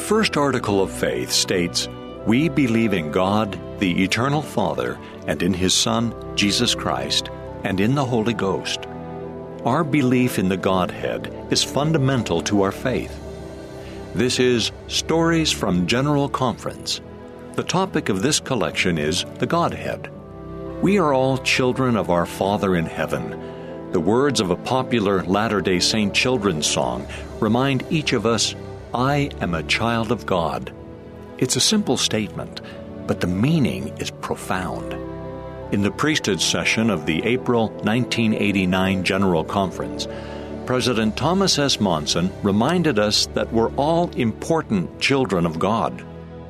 first article of faith states, "We believe in God, the eternal Father, and in His Son, Jesus Christ, and in the Holy Ghost." Our belief in the Godhead is fundamental to our faith. This is Stories from General Conference. The topic of this collection is the Godhead. We are all children of our Father in heaven. The words of a popular Latter-day Saint children's song remind each of us, "I am a child of God." It's a simple statement, but the meaning is profound. In the priesthood session of the April 1989 General Conference, President Thomas S. Monson reminded us that we're all important children of God.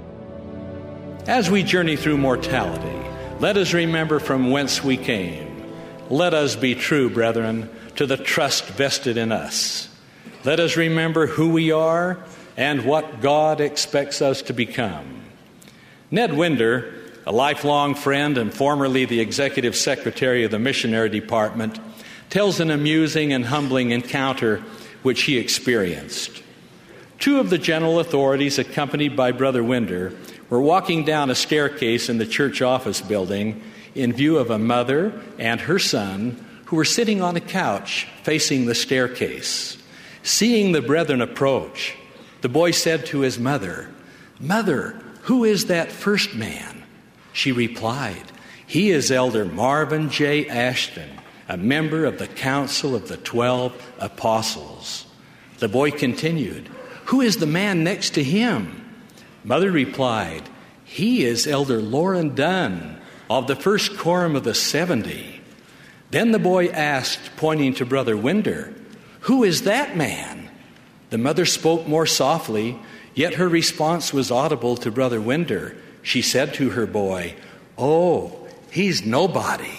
As we journey through mortality, let us remember from whence we came. Let us be true, brethren, to the trust vested in us. Let us remember who we are and what God expects us to become. Ned Winder, a lifelong friend and formerly the executive secretary of the missionary department, tells an amusing and humbling encounter which he experienced. Two of the general authorities, accompanied by Brother Winder, were walking down a staircase in the church office building in view of a mother and her son who were sitting on a couch facing the staircase. Seeing the brethren approach, the boy said to his mother, "Mother, who is that first man?" She replied, "He is Elder Marvin J. Ashton, a member of the Council of the 12 Apostles." The boy continued, "Who is the man next to him?" Mother replied, "He is Elder Loren Dunn of the First Quorum of the 70. Then the boy asked, pointing to Brother Winder, "Who is that man?" The mother spoke more softly, yet her response was audible to Brother Winder. She said to her boy, "Oh, he's nobody."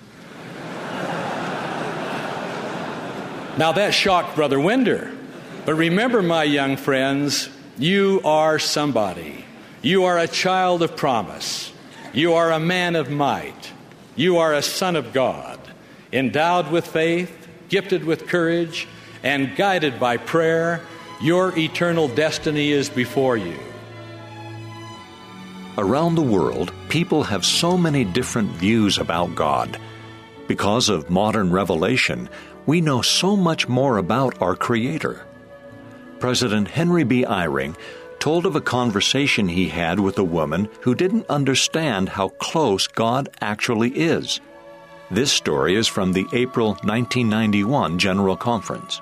Now that shocked Brother Winder. But remember, my young friends, you are somebody. You are a child of promise. You are a man of might. You are a son of God, endowed with faith, gifted with courage, and guided by prayer. Your eternal destiny is before you. Around the world, people have so many different views about God. Because of modern revelation, we know so much more about our Creator. President Henry B. Eyring told of a conversation he had with a woman who didn't understand how close God actually is. This story is from the April 1991 General Conference.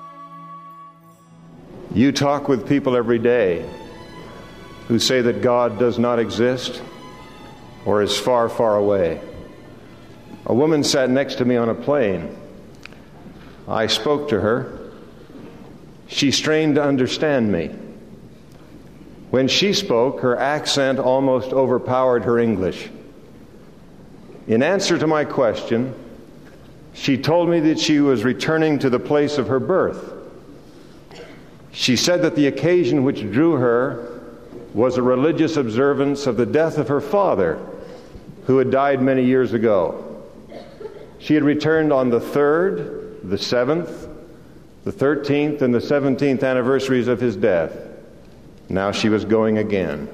You talk with people every day who say that God does not exist or is far, far away. A woman sat next to me on a plane. I spoke to her. She strained to understand me. When she spoke, her accent almost overpowered her English. In answer to my question, she told me that she was returning to the place of her birth. She said that the occasion which drew her was a religious observance of the death of her father, who had died many years ago. She had returned on the 3rd, the 7th, the 13th, and the 17th anniversaries of his death. Now she was going again.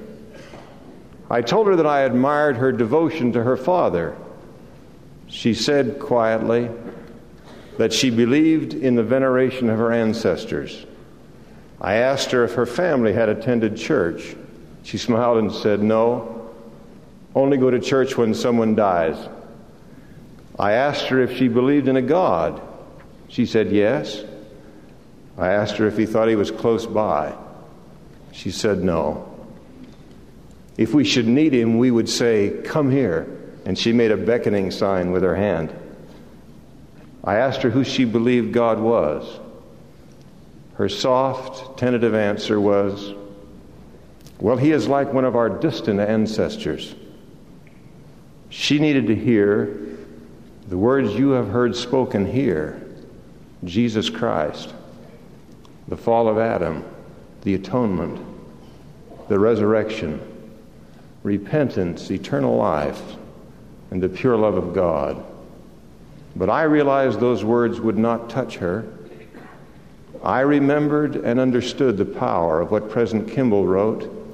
I told her that I admired her devotion to her father. She said quietly that she believed in the veneration of her ancestors. I asked her if her family had attended church. She smiled and said, "No, only go to church when someone dies." I asked her if she believed in a God. She said yes. I asked her if he thought he was close by. She said no. If we should need him, we would say, "Come here." And she made a beckoning sign with her hand. I asked her who she believed God was. Her soft, tentative answer was, "Well, he is like one of our distant ancestors." She needed to hear the words you have heard spoken here: Jesus Christ, the fall of Adam, the atonement, the resurrection, repentance, eternal life, and the pure love of God. But I realized those words would not touch her. I remembered and understood the power of what President Kimball wrote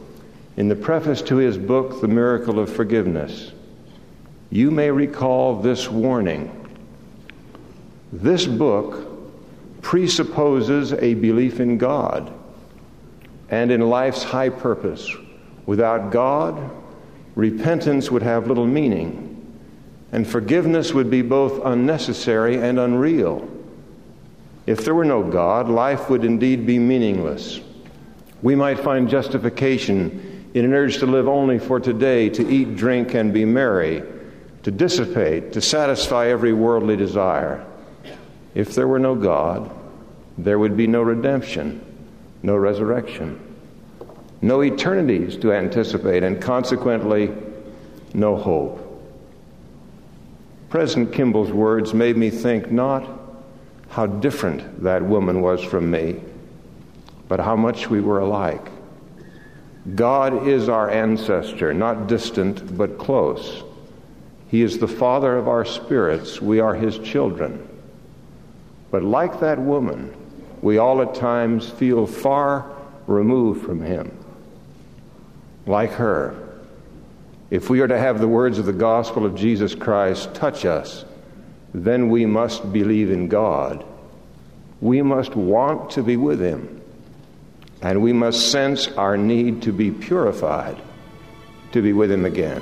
in the preface to his book, The Miracle of Forgiveness, you may recall this warning. This book presupposes a belief in God and in life's high purpose. Without God, repentance would have little meaning, and forgiveness would be both unnecessary and unreal. If there were no God, life would indeed be meaningless. We might find justification in an urge to live only for today, to eat, drink, and be merry, to dissipate, to satisfy every worldly desire. If there were no God, there would be no redemption, no resurrection, no eternities to anticipate, and consequently, no hope. President Kimball's words made me think not how different that woman was from me, but how much we were alike. God is our ancestor, not distant, but close. He is the Father of our spirits. We are His children. But like that woman, we all at times feel far removed from Him. Like her, if we are to have the words of the gospel of Jesus Christ touch us, then we must believe in God. We must want to be with Him. And we must sense our need to be purified, to be with Him again.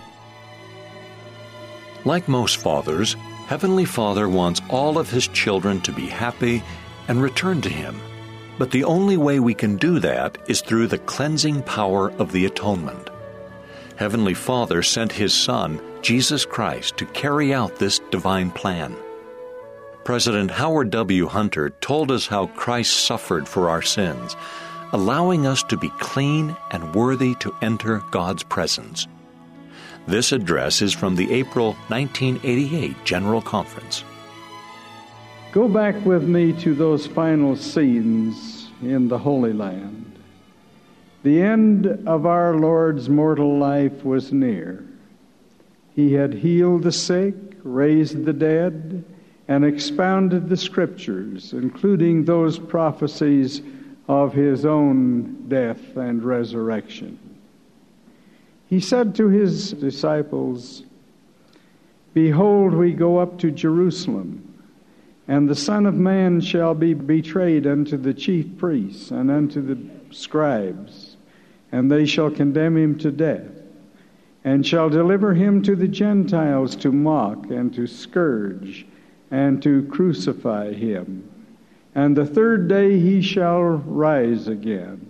Like most fathers, Heavenly Father wants all of His children to be happy and return to Him. But the only way we can do that is through the cleansing power of the atonement. Heavenly Father sent His Son, Jesus Christ, to carry out this divine plan. President Howard W. Hunter told us how Christ suffered for our sins, allowing us to be clean and worthy to enter God's presence. This address is from the April 1988 General Conference. Go back with me to those final scenes in the Holy Land. The end of our Lord's mortal life was near. He had healed the sick, raised the dead, and expounded the Scriptures, including those prophecies of His own death and resurrection. He said to His disciples, "Behold, we go up to Jerusalem, and the Son of Man shall be betrayed unto the chief priests and unto the scribes, and they shall condemn Him to death, and shall deliver Him to the Gentiles to mock and to scourge and to crucify Him. And the third day He shall rise again."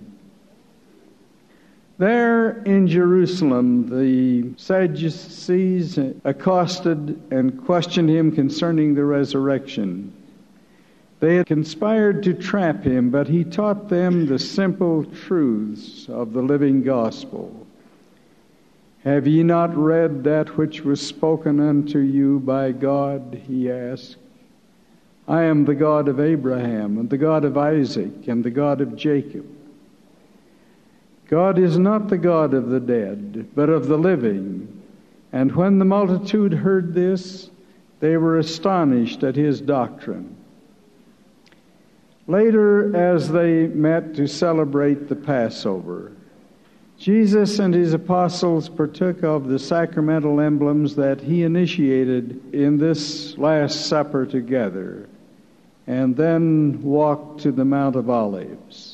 There in Jerusalem, the Sadducees accosted and questioned Him concerning the resurrection. They had conspired to trap Him, but He taught them the simple truths of the living gospel. "Have ye not read that which was spoken unto you by God?" He asked. "I am the God of Abraham, and the God of Isaac, and the God of Jacob." God is not the God of the dead, but of the living. And when the multitude heard this, they were astonished at His doctrine. Later, as they met to celebrate the Passover, Jesus and His apostles partook of the sacramental emblems that He initiated in this Last Supper together, and then walked to the Mount of Olives.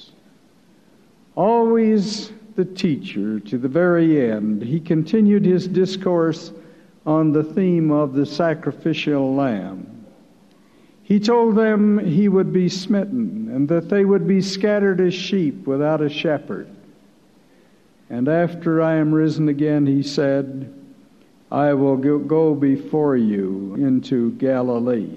Always the teacher to the very end, He continued His discourse on the theme of the sacrificial lamb. He told them He would be smitten and that they would be scattered as sheep without a shepherd. And after I am risen again, He said, I will go before you into Galilee.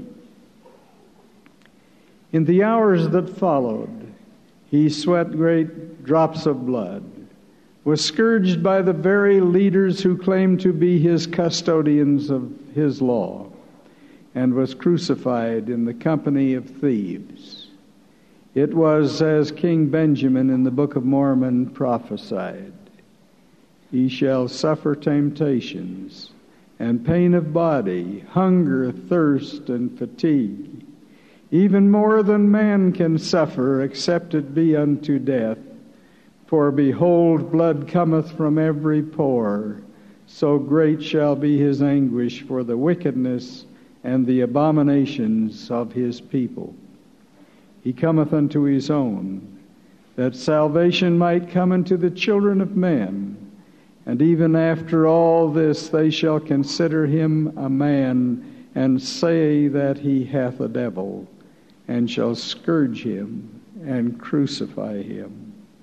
In the hours that followed, He sweat great drops of blood, was scourged by the very leaders who claimed to be His custodians of His law, and was crucified in the company of thieves. It was as King Benjamin in the Book of Mormon prophesied, He shall suffer temptations and pain of body, hunger, thirst, and fatigue, even more than man can suffer, except it be unto death. For behold, blood cometh from every pore, so great shall be his anguish for the wickedness and the abominations of his people. He cometh unto his own, that salvation might come unto the children of men. And even after all this they shall consider him a man, and say that he hath a devil, and shall scourge him and crucify him.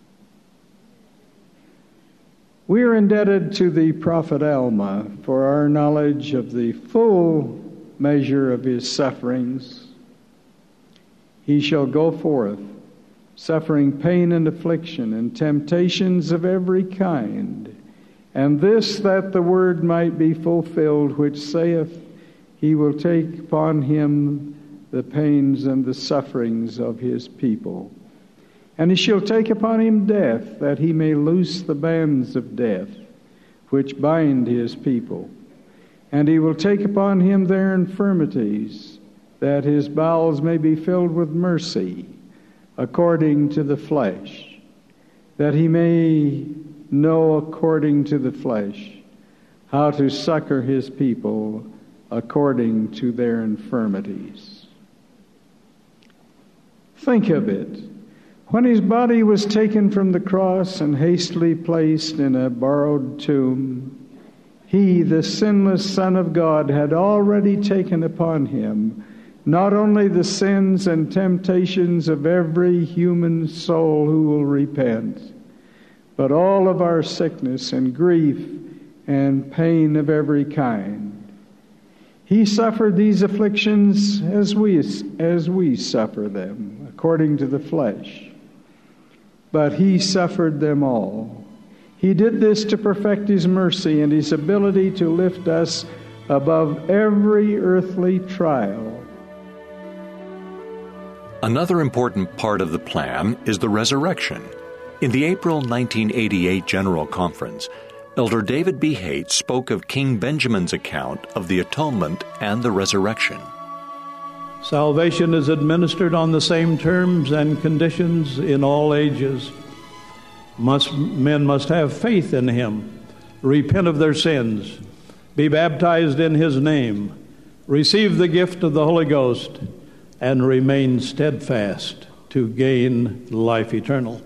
We are indebted to the prophet Alma for our knowledge of the full measure of his sufferings. He shall go forth, suffering pain and affliction and temptations of every kind, and this that the word might be fulfilled, which saith, He will take upon him the pains and the sufferings of his people. And he shall take upon him death, that he may loose the bands of death, which bind his people. And he will take upon him their infirmities, that his bowels may be filled with mercy, according to the flesh, that he may know according to the flesh how to succor his people according to their infirmities. Think of it. When his body was taken from the cross and hastily placed in a borrowed tomb, he, the sinless Son of God, had already taken upon him not only the sins and temptations of every human soul who will repent, but all of our sickness and grief and pain of every kind. He suffered these afflictions as we suffer them, according to the flesh. But he suffered them all. He did this to perfect his mercy and his ability to lift us above every earthly trial. Another important part of the plan is the resurrection. In the April 1988 General Conference, Elder David B. Haight spoke of King Benjamin's account of the atonement and the resurrection. Salvation is administered on the same terms and conditions in all ages. Men must have faith in him, repent of their sins, be baptized in his name, receive the gift of the Holy Ghost, and remain steadfast to gain life eternal.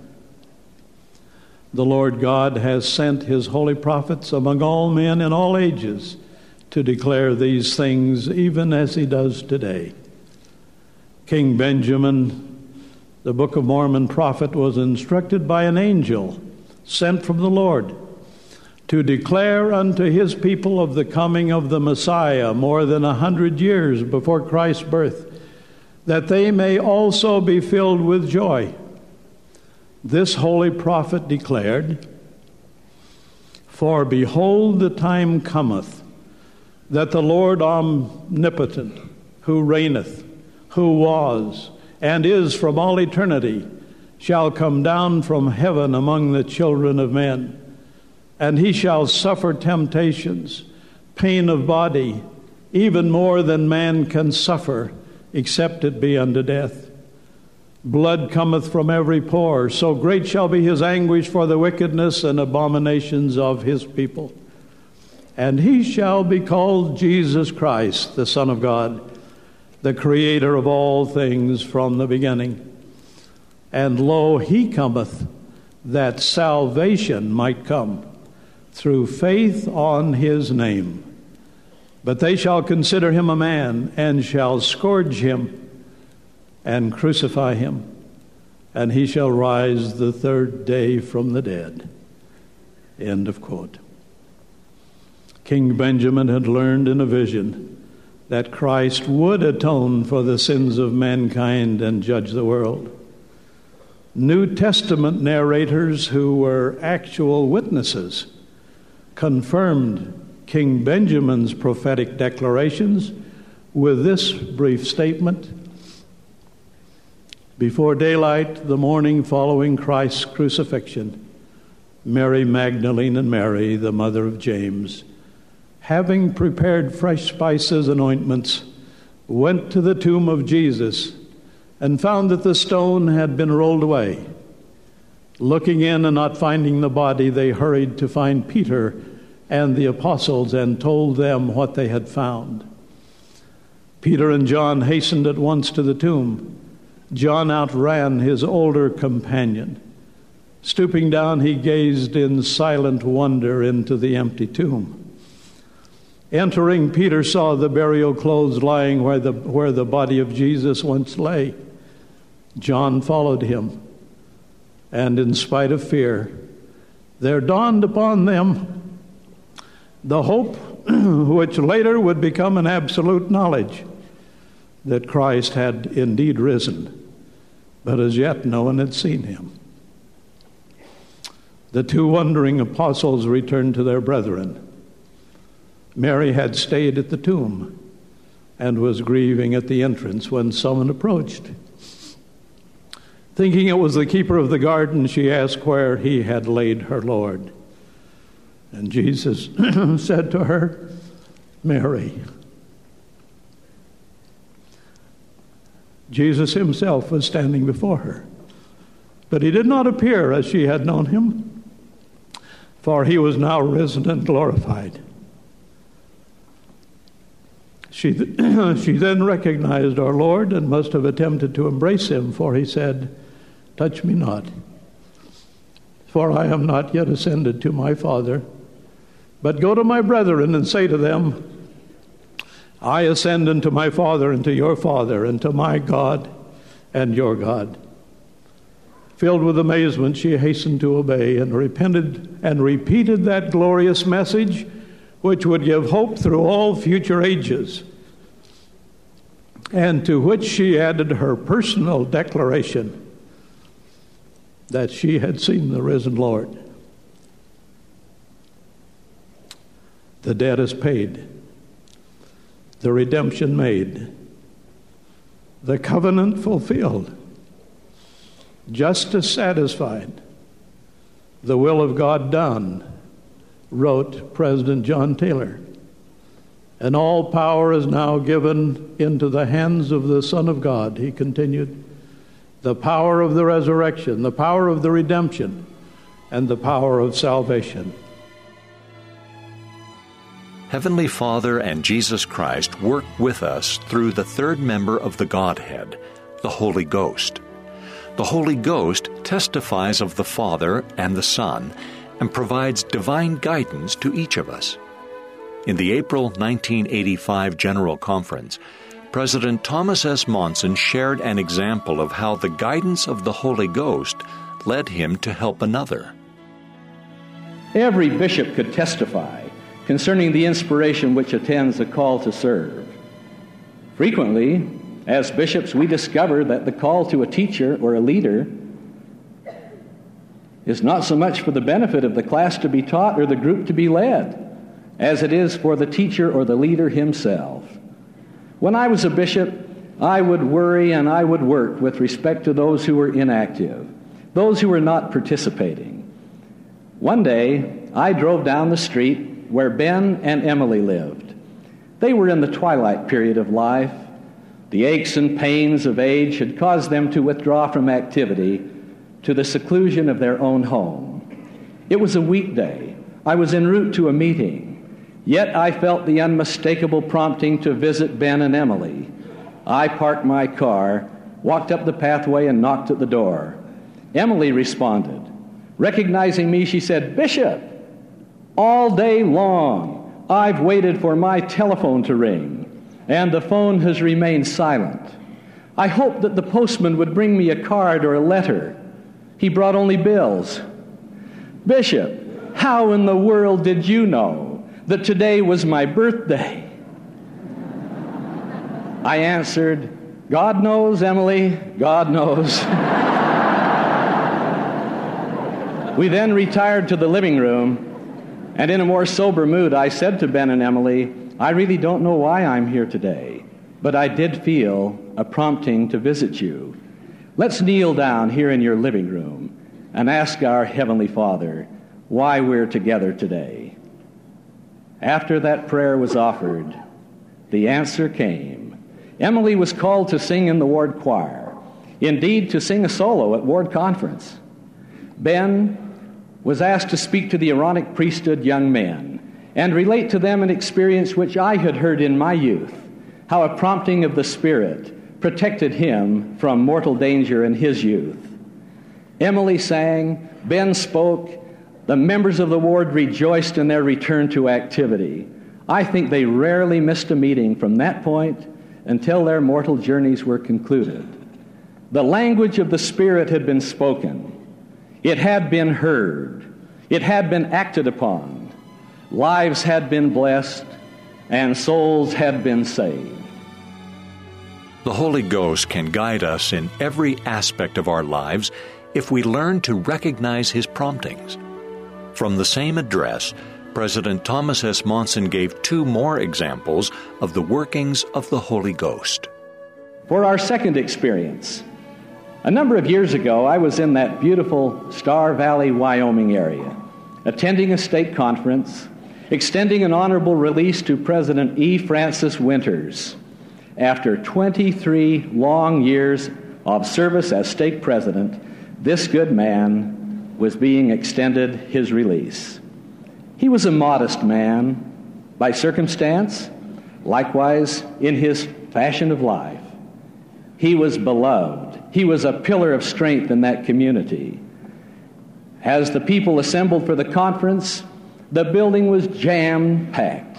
The Lord God has sent his holy prophets among all men in all ages to declare these things, even as he does today. King Benjamin, the Book of Mormon prophet, was instructed by an angel sent from the Lord to declare unto his people of the coming of the Messiah more than 100 years before Christ's birth, that they may also be filled with joy. This holy prophet declared, For behold, the time cometh, that the Lord omnipotent, who reigneth, who was, and is from all eternity, shall come down from heaven among the children of men. And he shall suffer temptations, pain of body, even more than man can suffer, except it be unto death. Blood cometh from every pore, so great shall be his anguish for the wickedness and abominations of his people. And he shall be called Jesus Christ, the Son of God, the Creator of all things from the beginning. And lo, he cometh, that salvation might come through faith on his name. But they shall consider him a man, and shall scourge him, and crucify him, and he shall rise the third day from the dead. End of quote. King Benjamin had learned in a vision that Christ would atone for the sins of mankind and judge the world. New Testament narrators who were actual witnesses confirmed King Benjamin's prophetic declarations with this brief statement: Before daylight, the morning following Christ's crucifixion, Mary Magdalene and Mary, the mother of James, having prepared fresh spices and ointments, went to the tomb of Jesus and found that the stone had been rolled away. Looking in and not finding the body, they hurried to find Peter and the apostles and told them what they had found. Peter and John hastened at once to the tomb. John outran his older companion. Stooping down, he gazed in silent wonder into the empty tomb. Entering, Peter saw the burial clothes lying where the body of Jesus once lay. John followed him, and in spite of fear, there dawned upon them the hope which later would become an absolute knowledge that Christ had indeed risen, but as yet no one had seen him. The two wondering apostles returned to their brethren. Mary had stayed at the tomb and was grieving at the entrance when someone approached. Thinking it was the keeper of the garden, she asked where he had laid her Lord. And Jesus said to her, "Mary." Jesus himself was standing before her, but he did not appear as she had known him, for he was now risen and glorified. She then recognized our Lord and must have attempted to embrace him, for he said, "Touch me not, for I am not yet ascended to my Father, but go to my brethren and say to them, I ascend unto my Father and to your Father, and to my God and your God." Filled with amazement, she hastened to obey and repented and repeated that glorious message which would give hope through all future ages, and to which she added her personal declaration that she had seen the risen Lord. The debt is paid, the redemption made, the covenant fulfilled, justice satisfied, the will of God done, wrote President John Taylor. And all power is now given into the hands of the Son of God, he continued. The power of the resurrection, the power of the redemption, and the power of salvation. Heavenly Father and Jesus Christ work with us through the third member of the Godhead, the Holy Ghost. The Holy Ghost testifies of the Father and the Son and provides divine guidance to each of us. In the April 1985 General Conference, President Thomas S. Monson shared an example of how the guidance of the Holy Ghost led him to help another. Every bishop could testify concerning the inspiration which attends the call to serve. Frequently, as bishops, we discover that the call to a teacher or a leader is not so much for the benefit of the class to be taught or the group to be led, as it is for the teacher or the leader himself. When I was a bishop, I would worry and I would work with respect to those who were inactive, those who were not participating. One day, I drove down the street where Ben and Emily lived. They were in the twilight period of life. The aches and pains of age had caused them to withdraw from activity to the seclusion of their own home. It was a weekday. I was en route to a meeting. Yet I felt the unmistakable prompting to visit Ben and Emily. I parked my car, walked up the pathway, and knocked at the door. Emily responded. Recognizing me, she said, "Bishop, all day long I've waited for my telephone to ring, and the phone has remained silent. I hoped that the postman would bring me a card or a letter. He brought only bills. Bishop, how in the world did you know that today was my birthday?" I answered, "God knows, Emily, God knows." We then retired to the living room, and in a more sober mood, I said to Ben and Emily, "I really don't know why I'm here today, but I did feel a prompting to visit you. Let's kneel down here in your living room and ask our Heavenly Father why we're together today." After that prayer was offered, the answer came. Emily was called to sing in the ward choir, indeed to sing a solo at ward conference. Ben was asked to speak to the Aaronic priesthood young men and relate to them an experience which I had heard in my youth, how a prompting of the Spirit protected him from mortal danger in his youth. Emily sang, Ben spoke, the members of the ward rejoiced in their return to activity. I think they rarely missed a meeting from that point until their mortal journeys were concluded. The language of the Spirit had been spoken. It had been heard. It had been acted upon. Lives had been blessed, and souls had been saved. The Holy Ghost can guide us in every aspect of our lives if we learn to recognize His promptings. From the same address, President Thomas S. Monson gave two more examples of the workings of the Holy Ghost. For our second experience, a number of years ago, I was in that beautiful Star Valley, Wyoming area, attending a state conference, extending an honorable release to President E. Francis Winters. After 23 long years of service as state president, this good man was being extended his release. He was a modest man by circumstance, likewise in his fashion of life. He was beloved. He was a pillar of strength in that community. As the people assembled for the conference, the building was jam-packed.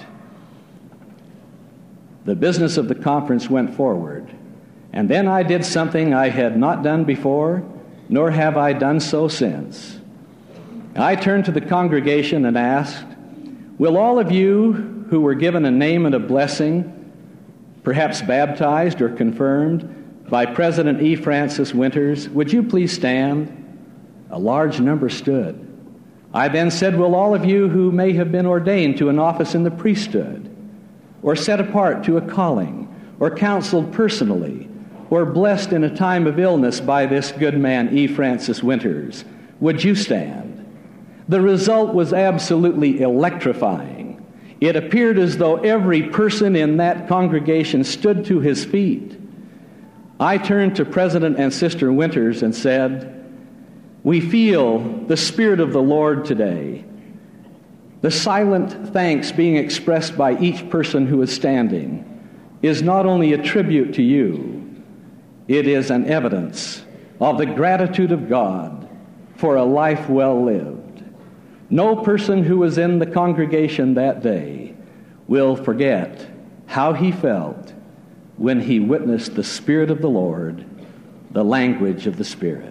The business of the conference went forward, and then I did something I had not done before, nor have I done so since. I turned to the congregation and asked, will all of you who were given a name and a blessing, perhaps baptized or confirmed by President E. Francis Winters, would you please stand? A large number stood. I then said, will all of you who may have been ordained to an office in the priesthood, or set apart to a calling, or counseled personally, or blessed in a time of illness by this good man, E. Francis Winters, would you stand? The result was absolutely electrifying. It appeared as though every person in that congregation stood to his feet. I turned to President and Sister Winters and said, we feel the Spirit of the Lord today. The silent thanks being expressed by each person who is standing is not only a tribute to you, it is an evidence of the gratitude of God for a life well lived. No person who was in the congregation that day will forget how he felt when he witnessed the Spirit of the Lord, the language of the Spirit.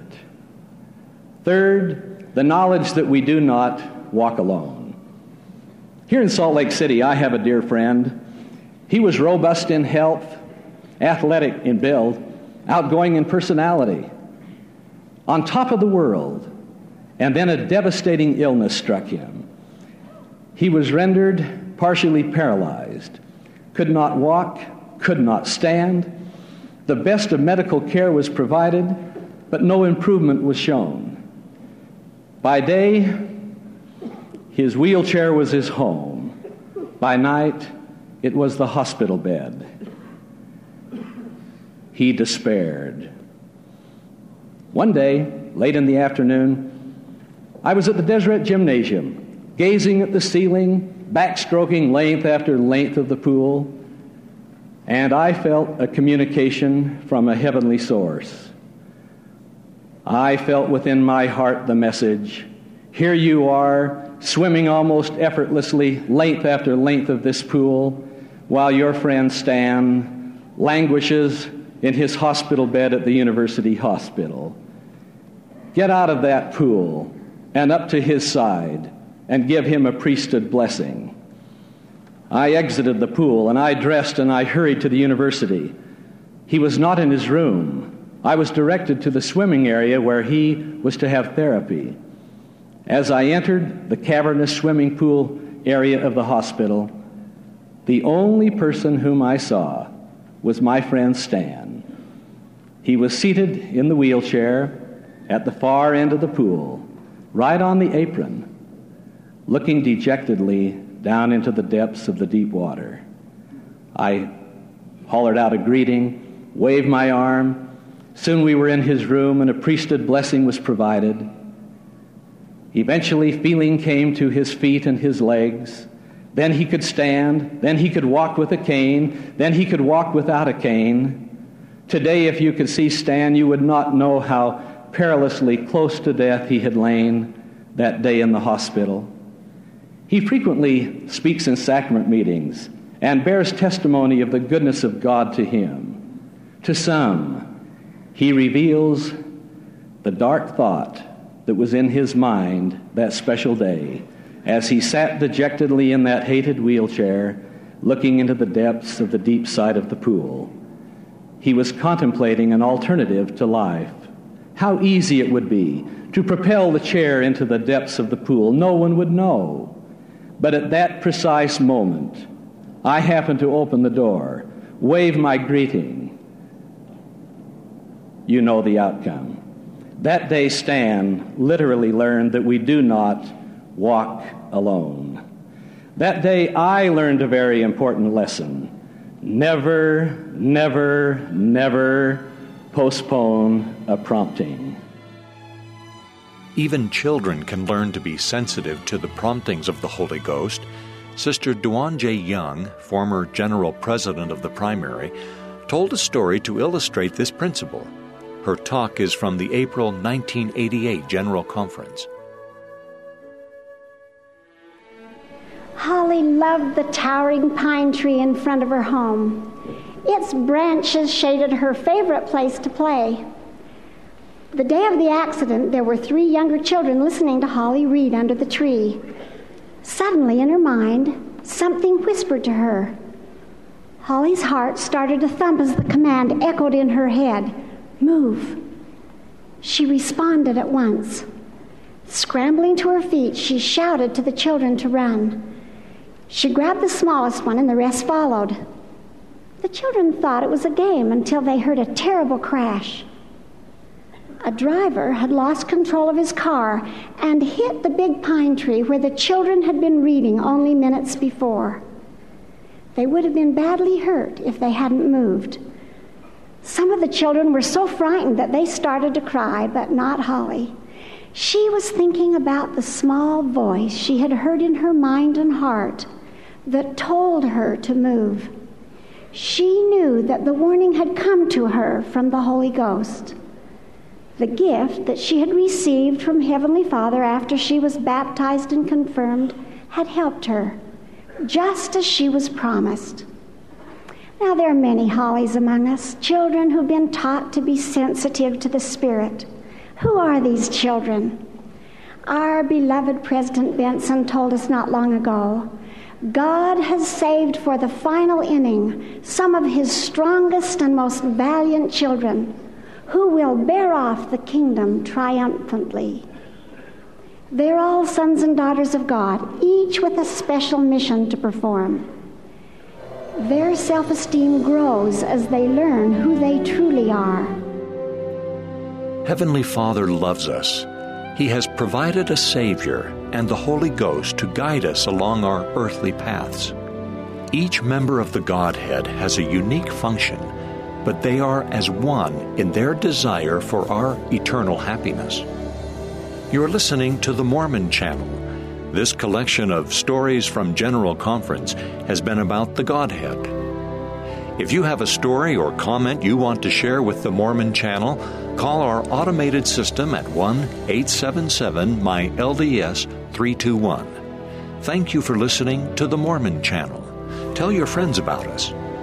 Third, the knowledge that we do not walk alone. Here in Salt Lake City, I have a dear friend. He was robust in health, athletic in build, outgoing in personality, on top of the world, and then a devastating illness struck him. He was rendered partially paralyzed, could not walk, could not stand. The best of medical care was provided, but no improvement was shown. By day, his wheelchair was his home. By night, it was the hospital bed. He despaired. One day, late in the afternoon, I was at the Deseret Gymnasium, gazing at the ceiling, backstroking length after length of the pool, and I felt a communication from a heavenly source. I felt within my heart the message, here you are, swimming almost effortlessly length after length of this pool, while your friend Stan languishes in his hospital bed at the university hospital. Get out of that pool and up to his side and give him a priesthood blessing. I exited the pool and I dressed and I hurried to the university. He was not in his room. I was directed to the swimming area where he was to have therapy. As I entered the cavernous swimming pool area of the hospital, the only person whom I saw was my friend Stan. He was seated in the wheelchair at the far end of the pool, right on the apron, looking dejectedly down into the depths of the deep water. I hollered out a greeting, waved my arm. Soon we were in his room and a priesthood blessing was provided. Eventually, feeling came to his feet and his legs. Then he could stand. Then he could walk with a cane. Then he could walk without a cane. Today, if you could see Stan, you would not know how perilously close to death he had lain that day in the hospital. He frequently speaks in sacrament meetings and bears testimony of the goodness of God to him. To some, he reveals the dark thought that was in his mind that special day as he sat dejectedly in that hated wheelchair, looking into the depths of the deep side of the pool. He was contemplating an alternative to life. How easy it would be to propel the chair into the depths of the pool. No one would know. But at that precise moment, I happened to open the door, wave my greeting. You know the outcome. That day, Stan literally learned that we do not walk alone. That day, I learned a very important lesson. Never, never, never postpone a prompting. Even children can learn to be sensitive to the promptings of the Holy Ghost. Sister Duan J. Young, former General President of the Primary, told a story to illustrate this principle. Her talk is from the April 1988 General Conference. Holly loved the towering pine tree in front of her home. Its branches shaded her favorite place to play. The day of the accident, there were 3 younger children listening to Holly read under the tree. Suddenly, in her mind, something whispered to her. Holly's heart started to thump as the command echoed in her head, "Move." She responded at once. Scrambling to her feet, she shouted to the children to run. She grabbed the smallest one, and the rest followed. The children thought it was a game until they heard a terrible crash. A driver had lost control of his car and hit the big pine tree where the children had been reading only minutes before. They would have been badly hurt if they hadn't moved. Some of the children were so frightened that they started to cry, but not Holly. She was thinking about the small voice she had heard in her mind and heart that told her to move. She knew that the warning had come to her from the Holy Ghost. The gift that she had received from Heavenly Father after she was baptized and confirmed had helped her, just as she was promised. Now, there are many Hollies among us, children who've been taught to be sensitive to the Spirit. Who are these children? Our beloved President Benson told us not long ago, God has saved for the final inning some of His strongest and most valiant children who will bear off the kingdom triumphantly. They're all sons and daughters of God, each with a special mission to perform. Their self-esteem grows as they learn who they truly are. Heavenly Father loves us. He has provided a Savior and the Holy Ghost to guide us along our earthly paths. Each member of the Godhead has a unique function, but they are as one in their desire for our eternal happiness. You're listening to the Mormon Channel. This collection of stories from General Conference has been about the Godhead. If you have a story or comment you want to share with the Mormon Channel, call our automated system at 1-877-MY-LDS-321. Thank you for listening to the Mormon Channel. Tell your friends about us.